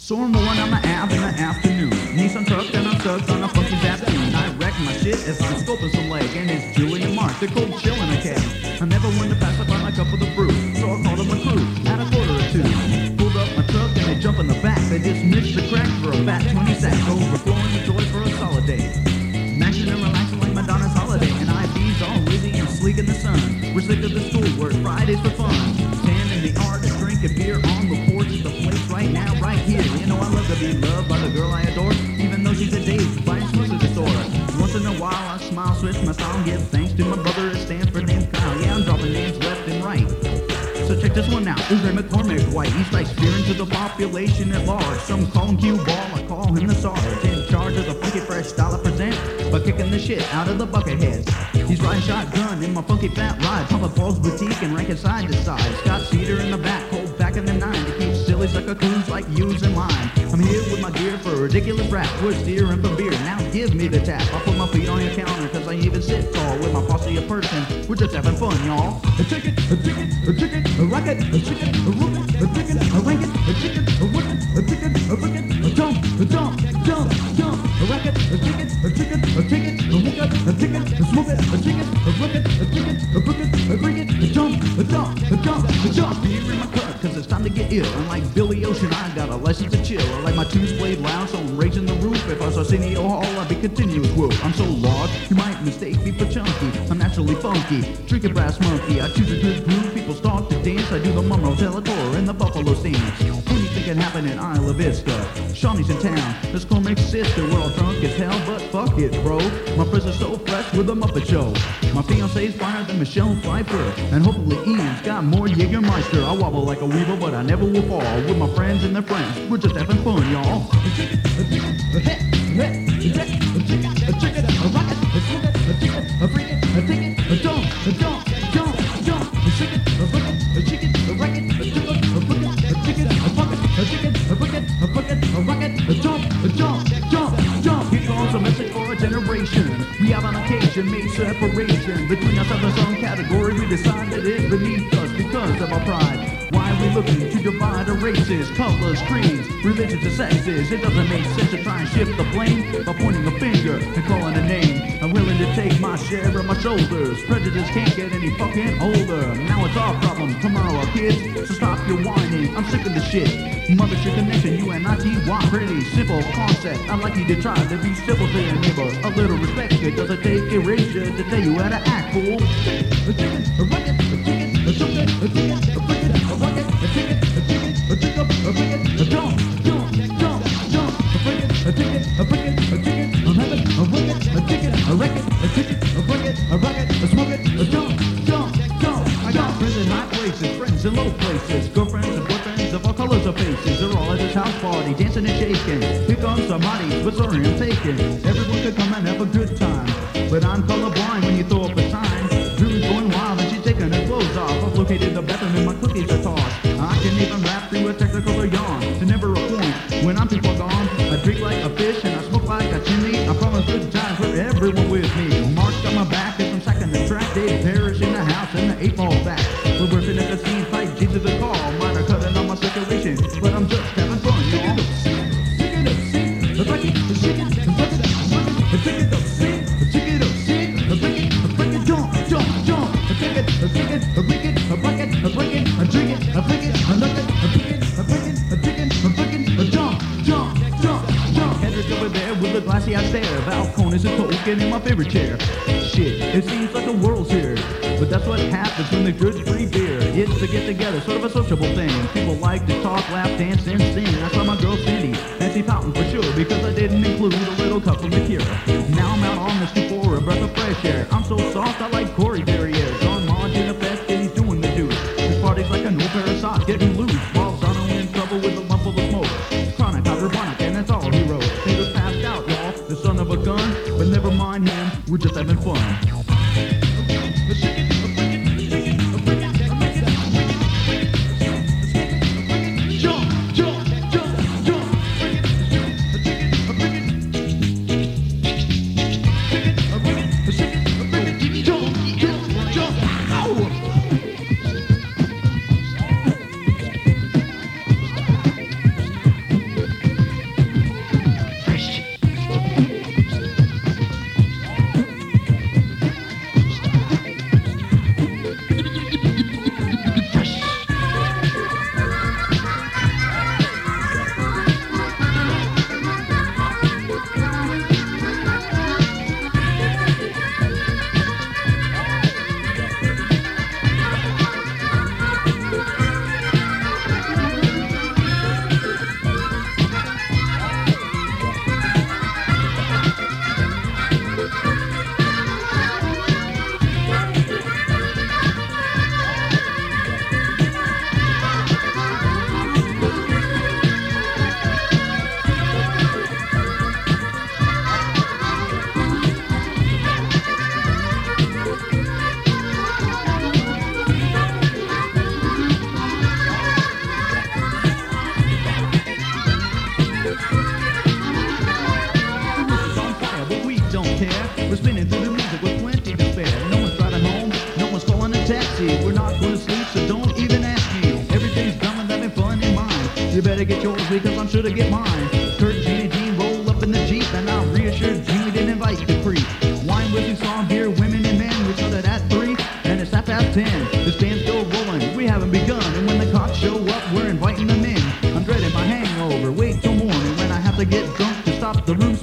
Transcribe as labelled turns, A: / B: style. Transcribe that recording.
A: So I'm rolling on the Ave in the afternoon. Nissan truck and I'm stuck on a funky afternoon. I wreck my shit as I'm scoping some leg. And it's Julie and Mark, they're cold chillin' a cab. I never wanted to pass up on a cup of the brew, so I called them a crew at a quarter or two. Pulled up my truck and they jump in the back. They just missed the crack for a fat 20 sack. Overflowing with joy for a solid day. Maxing and relaxing like Madonna's holiday. And IV's all lazy and sleek in the sun. We're sick of the schoolwork, Fridays for fun. Tan in the artist, drinking beer on the porch of the place right now, right here. You know I love to be loved by the girl I adore, even though she's a dave buying smooths at the store. Once in a while I smile, switch my style, and give thanks to my brother at Stanford named Kyle. Yeah, I'm dropping names left and right. So check this one out. Is Ray McCormick White? He strikes fear into the population at large. Some call him Q Ball, I call him the Sarge. In charge of the funky fresh style I present, by kicking the shit out of the bucket heads. He's riding shotgun in my funky fat ride, Papa Paul's boutique and ranking side to side. Scott Cedar in the back, hold back in the 9 to keep silly sucker coons like yous in line. I'm here with my gear for a ridiculous rap, wood steer and for beer. Now give me the tap. I'll put my feet on your counter, cause I even sit tall with my posse of person. We're just having fun, y'all. A ticket, a ticket, a ticket, a rocket, a chicken, a rocket, a ticket, a rankin, a chicken, a rocket, a ticket, a rocket, a jump, a jump, jump, jump, a rocket, a ticket, a ticket, a ticket, a rocket, a ticket, a smoke it, a ticket, a rocket, a ticket, a rocket, a bring it, a jump, a jump, a jump, a jump. Beer in my cup, cause it's time to get ill. And like Billy Ocean, I got a license to chill. I like my tunes played loud, so I'm raising the roof. If I was Arsenio Hall, I'd be continuous whoop. I'm so large, you might mistake me for chunky. I'm naturally funky, drinking brass monkey. I choose a good groove, people start to dance. I do the Monroe Teletor and the Buffalo stance. Anything can happen in Isla Vista. Shawnee's in town, this Cormac's sister. We're all drunk as hell, but fuck it, bro. My friends are so fresh with the Muppet Show. My fiance's finer than Michelle Pfeiffer. And hopefully Ian's got more Jägermeister. I wobble like a weevil, but I never will fall. With my friends and their friends, we're just having fun, y'all. A ticket, a ticket, a hit, a hit, a ticket, a ticket, a ticket, a rocket, a ticket, a ticket, a bring it, a ticket, a jump, a jump, jump, jump, a ticket, a rocket, a chicken, a racket, a ticket, a bucket, a ticket, a bucket, a ticket, a bucket, a bucket, a rocket, a jump, jump, jump. Here comes a message for a generation. We have on occasion made separation between us and the song category. We decided it beneath us because of our pride. Why are we looking to divide our races, colors, creeds, religions, and sexes? It doesn't make sense to try and shift the blame by pointing a finger and calling a name. I'm willing to take my share on my shoulders. Prejudice can't get any fucking older. Now it's our problem, tomorrow our kids. So stop your whining, I'm sick of the shit. Mothership connection, UNITY, pretty simple concept. I'd like you to try to be civil to your neighbor. A little respect, it doesn't take erasure to tell you how to act, fool. A chicken, a rocket, a ticket, a something, a ticket, a bucket, a rocket, a ticket, a ticket, a ticket, a ticket, a jump, jump, jump, jump, a bucket, a ticket, a bucket, a ticket, a habit, a rocket, a ticket, a racket, a ticket, a bucket, a rocket, a smoke it, a jump, jump, jump. I got friends in high places, friends in low places, girlfriends and boyfriends of all colors of faces. They're all at this house party, dancing and shaking. Here comes somebody, but sorry I'm taking. Everyone could come and have a good time, but I'm colorblind when you throw up a sign. Julie's going wild and she's taking her clothes off. I've located the bathroom and my cookies are tossed. I can even rap through a technicolor yawn. To never a point when I'm too far gone. I drink like a fish and I smoke like a chimney. I promise good times for everyone with me. Mark's got my back as I'm sacking the track. Dave Parrish in the house and the 8-ball back. We're bursting at the scene, fight Jesus a call. Mine are cutting on my circulation, but I'm just having fun, y'all. Ticket up, see, a bucket, a chicken, a bucket, a ticket up, see, a ticket up, see, a bucket, jump, jump, jump, a ticket, a ticket, a wicket, a bucket, a bucket, a drink it, a pick it, a nugget, a pick it, a pick it, a ticket, a bucket, a jump, jump, jump, jump. Hendrix over there with a glassy eye stare. Valcone is a token in my favorite chair. Shit, it seems like the world's here. But that's what happens when there's good free beer. It's a get-together, sort of a sociable thing. People like to talk, laugh, dance, and sing. I saw my girl Cindy, Nancy Fountain for sure, because I didn't include a little cup from Akira. Now I'm out on the stoop for a breath of fresh air. I'm so soft, I like Corey Derriere. John Lodge in effect, and he's doing the deuce. This party's like a new pair of socks getting loose. While Zono in trouble with a lump full of smoke. Chronic, hydroponic, and that's all he wrote. He was passed out, y'all, the son of a gun. But never mind him, we're just having fun. better get yours because I'm sure to get mine. Kurt, Gene, and Gene roll up in the Jeep, and I'll reassure Gene we didn't invite the creep. Wine, whiskey, song, beer, women, and men. We started at 3, and it's 10:30. This band's still rolling, we haven't begun. And when the cops show up, we're inviting them in. I'm dreading my hangover, wait till morning when I have to get drunk to stop the room